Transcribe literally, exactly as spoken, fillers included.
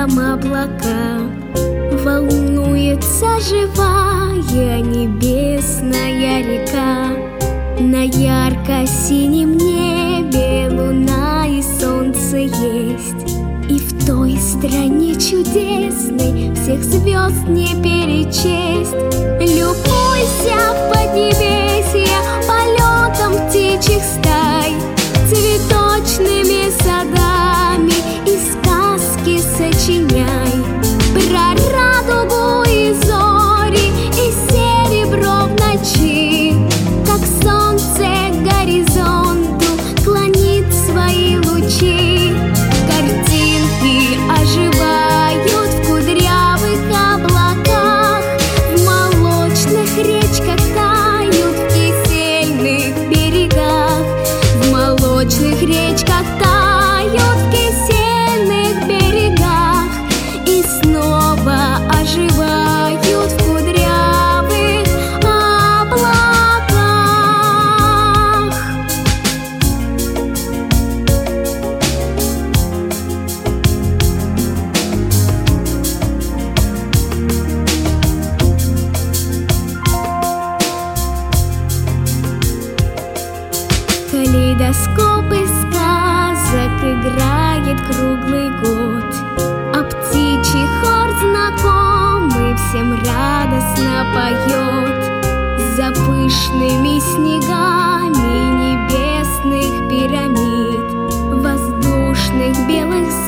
там облака. Волнуется живая небесная река. На ярко-синем небе луна и солнце есть. И в той стране чудесной всех звезд не перечесть. Любуйся в поднебесье полетом птичьих стай, цветочными садами и сказки сочиняй. Про радугу и зори и серебро в ночи, как солнце к горизонту клонит свои лучи. Картинки оживают в кудрявых облаках, в молочных речках тают в кисельных берегах, в молочных речках тают в кисельных берегах и снова оживают в кудрявых облаках. Калейдоскоп из сказок играет круглый год, а птичий хор знакомый всем радостно поет. За пышными снегами небесных пирамид, воздушных белых